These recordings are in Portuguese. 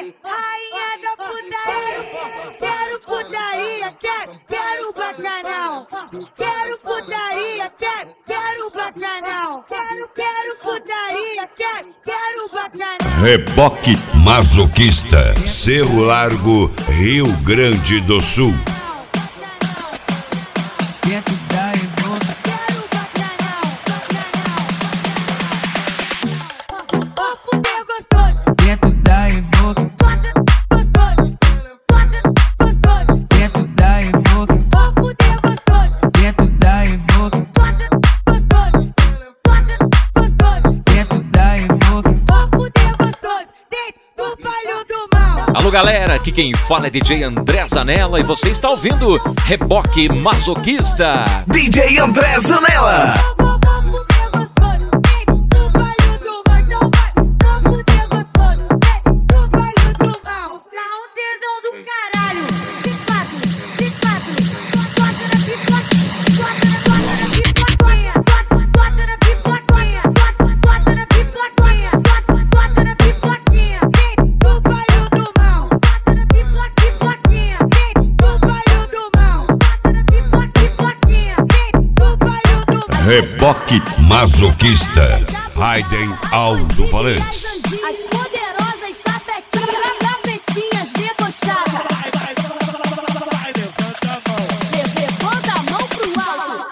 rainha da putaria. Quero putaria, quero bacanal. Quero putaria, quero bacanal. Quero putaria, quero bacanal. Reboque Masoquista, Cerro Largo, Rio Grande do Sul. Dentro da revolta. Quero bacanal, bacanal. Ó, fuder gostoso. Dentro da revolta. Gostoso, gostoso. Dentro da revolta. Ó, fuder gostoso. Dentro da revolta. Gostoso, gostoso. Dentro da revolta. Ó, fuder gostoso. Dentro do palho do mal. Alô galera, aqui quem fala é DJ André Zanella e você está ouvindo Reboque Masoquista. DJ André Zanella. Reboque Masoquista, Raiden Aldo Valença. As poderosas sapequinhas, gavetinhas debochadas. Levanta a mão pro alto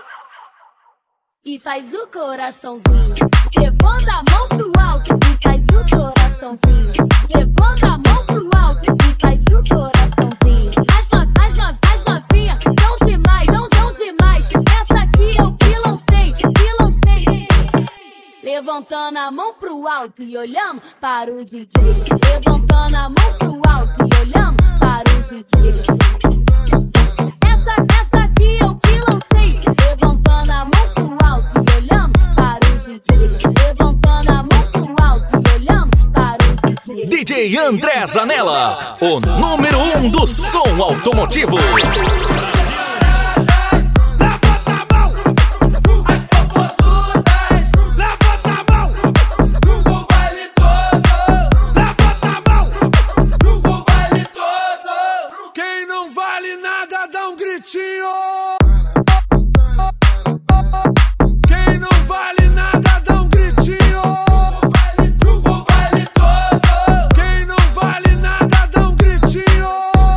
e faz o coraçãozinho. Levanta a mão pro alto e faz o coraçãozinho. Levanta a mão pro alto e faz o coraçãozinho. As novinhas dão demais, dão demais. Essa aqui eu que lancei. Levantando a mão pro alto e olhando para o DJ. Levantando a mão pro alto e olhando para o DJ. Essa aqui eu que lancei. Levantando a mão pro alto e olhando para o DJ. Levantando a mão pro alto e olhando para o DJ. DJ André Zanella, o número 1 do som automotivo. Quem não vale nada dá um gritinho. Quem não vale nada dá um gritinho. Quem não vale nada dá um gritinho.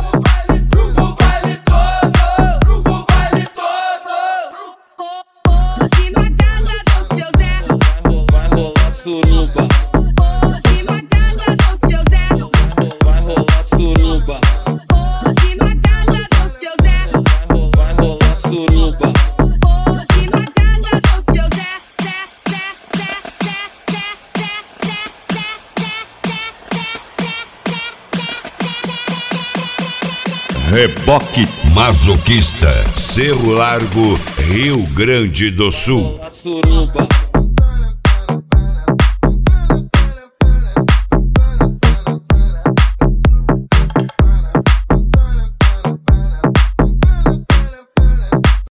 Hoje matada com seu Zé. Vai rolar suruba. Hoje matada com seu Zé. Vai rolar suruba. Hoje matada com seu Zé. Vai rolar suruba. Hoje matada com seu Zé. Reboque Masoquista, Cerro Largo, Rio Grande do Sul. Rolar suruba.